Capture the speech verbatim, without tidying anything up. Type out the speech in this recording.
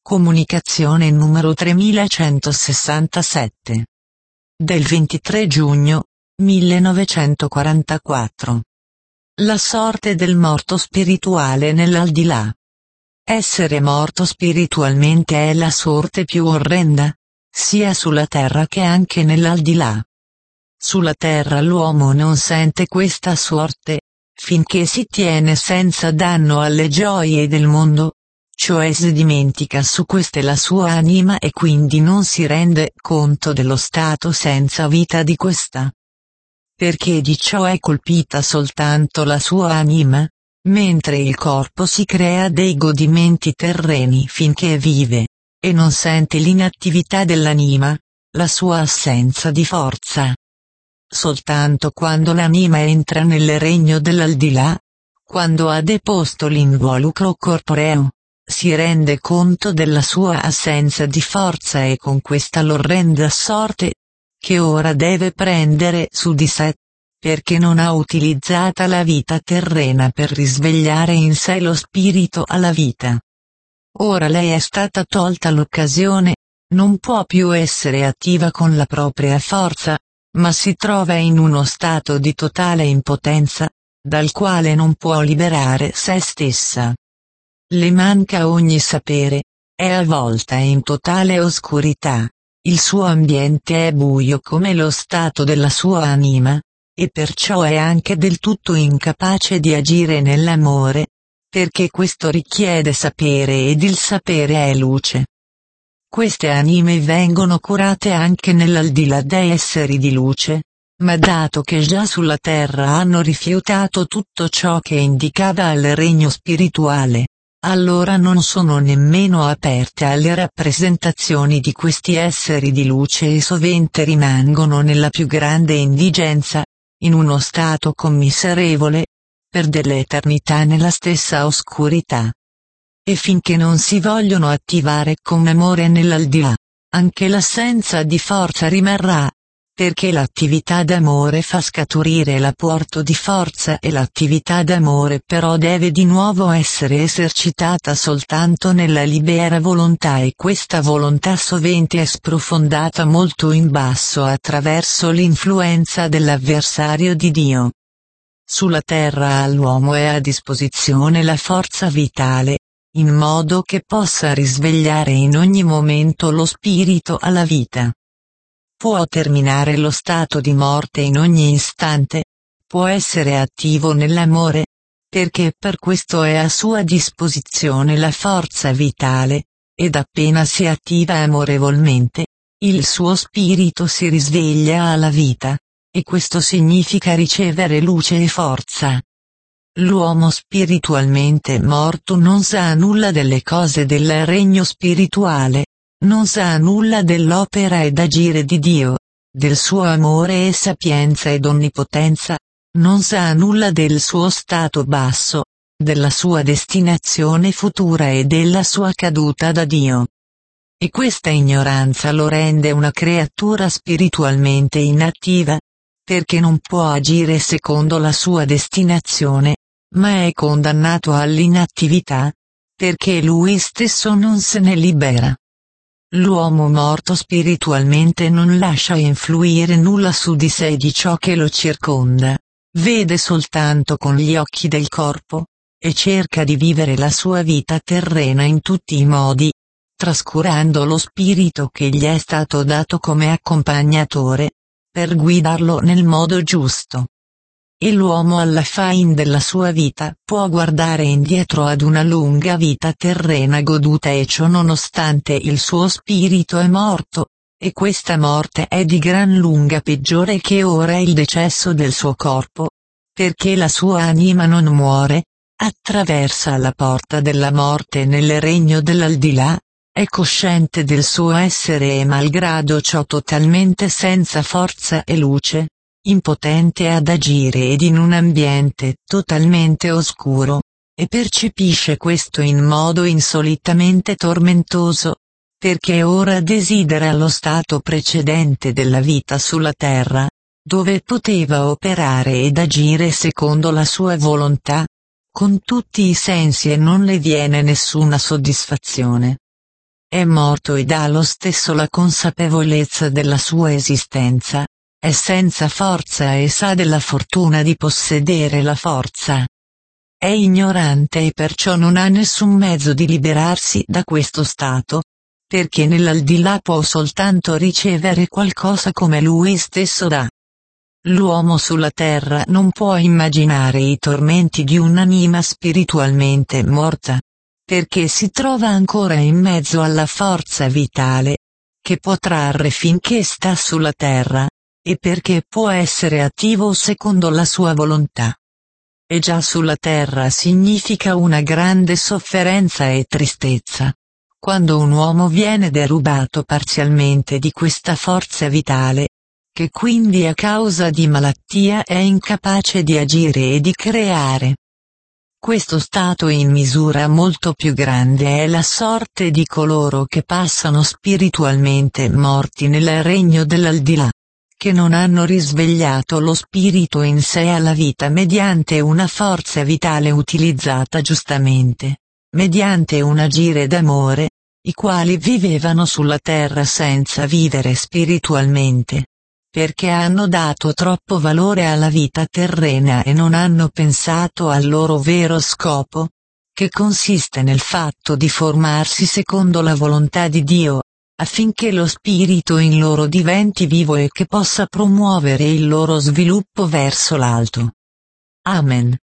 Comunicazione numero tremilacentosessantasette. Del ventitré giugno millenovecentoquarantaquattro. La sorte del morto spirituale nell'aldilà. Essere morto spiritualmente è la sorte più orrenda, sia sulla terra che anche nell'aldilà. Sulla terra l'uomo non sente questa sorte, finché si tiene senza danno alle gioie del mondo, cioè si dimentica su queste la sua anima e quindi non si rende conto dello stato senza vita di questa. Perché di ciò è colpita soltanto la sua anima, mentre il corpo si crea dei godimenti terreni finché vive, e non sente l'inattività dell'anima, la sua assenza di forza. Soltanto quando l'anima entra nel regno dell'aldilà, quando ha deposto l'involucro corporeo, si rende conto della sua assenza di forza e con questa l'orrenda sorte, che ora deve prendere su di sé, perché non ha utilizzata la vita terrena per risvegliare in sé lo spirito alla vita. Ora lei è stata tolta l'occasione, non può più essere attiva con la propria forza, ma si trova in uno stato di totale impotenza, dal quale non può liberare se stessa. Le manca ogni sapere, è avvolta in totale oscurità, il suo ambiente è buio come lo stato della sua anima, e perciò è anche del tutto incapace di agire nell'amore, perché questo richiede sapere ed il sapere è luce. Queste anime vengono curate anche nell'aldilà da esseri di luce, ma dato che già sulla terra hanno rifiutato tutto ciò che indicava al regno spirituale, allora non sono nemmeno aperte alle rappresentazioni di questi esseri di luce e sovente rimangono nella più grande indigenza, in uno stato commiserevole, per delle eternità nella stessa oscurità. E finché non si vogliono attivare con amore nell'aldilà, anche l'assenza di forza rimarrà, perché l'attività d'amore fa scaturire l'apporto di forza e l'attività d'amore però deve di nuovo essere esercitata soltanto nella libera volontà e questa volontà sovente è sprofondata molto in basso attraverso l'influenza dell'avversario di Dio. Sulla terra all'uomo è a disposizione la forza vitale, in modo che possa risvegliare in ogni momento lo spirito alla vita. Può terminare lo stato di morte in ogni istante, può essere attivo nell'amore, perché per questo è a sua disposizione la forza vitale, ed appena si attiva amorevolmente, il suo spirito si risveglia alla vita, e questo significa ricevere luce e forza. L'uomo spiritualmente morto non sa nulla delle cose del regno spirituale, non sa nulla dell'opera ed agire di Dio, del suo amore e sapienza ed onnipotenza, non sa nulla del suo stato basso, della sua destinazione futura e della sua caduta da Dio. E questa ignoranza lo rende una creatura spiritualmente inattiva, perché non può agire secondo la sua destinazione, ma è condannato all'inattività, perché lui stesso non se ne libera. L'uomo morto spiritualmente non lascia influire nulla su di sé e di ciò che lo circonda, vede soltanto con gli occhi del corpo, e cerca di vivere la sua vita terrena in tutti i modi, trascurando lo spirito che gli è stato dato come accompagnatore, per guidarlo nel modo giusto. E l'uomo alla fin della sua vita può guardare indietro ad una lunga vita terrena goduta e ciò nonostante il suo spirito è morto, e questa morte è di gran lunga peggiore che ora il decesso del suo corpo, perché la sua anima non muore, attraversa la porta della morte nel regno dell'aldilà, è cosciente del suo essere e malgrado ciò totalmente senza forza e luce, impotente ad agire ed in un ambiente totalmente oscuro, e percepisce questo in modo insolitamente tormentoso, perché ora desidera lo stato precedente della vita sulla terra, dove poteva operare ed agire secondo la sua volontà, con tutti i sensi e non le viene nessuna soddisfazione. è morto ed ha lo stesso la consapevolezza della sua esistenza, è senza forza e sa della fortuna di possedere la forza. È ignorante e perciò non ha nessun mezzo di liberarsi da questo stato, perché nell'aldilà può soltanto ricevere qualcosa come lui stesso dà. L'uomo sulla terra non può immaginare i tormenti di un'anima spiritualmente morta, perché si trova ancora in mezzo alla forza vitale, che può trarre finché sta sulla terra, e perché può essere attivo secondo la sua volontà. E già sulla terra significa una grande sofferenza e tristezza, quando un uomo viene derubato parzialmente di questa forza vitale, che quindi a causa di malattia è incapace di agire e di creare. Questo stato in misura molto più grande è la sorte di coloro che passano spiritualmente morti nel regno dell'aldilà, che non hanno risvegliato lo spirito in sé alla vita mediante una forza vitale utilizzata giustamente, mediante un agire d'amore, i quali vivevano sulla terra senza vivere spiritualmente, perché hanno dato troppo valore alla vita terrena e non hanno pensato al loro vero scopo, che consiste nel fatto di formarsi secondo la volontà di Dio, affinché lo spirito in loro diventi vivo e che possa promuovere il loro sviluppo verso l'alto. Amen.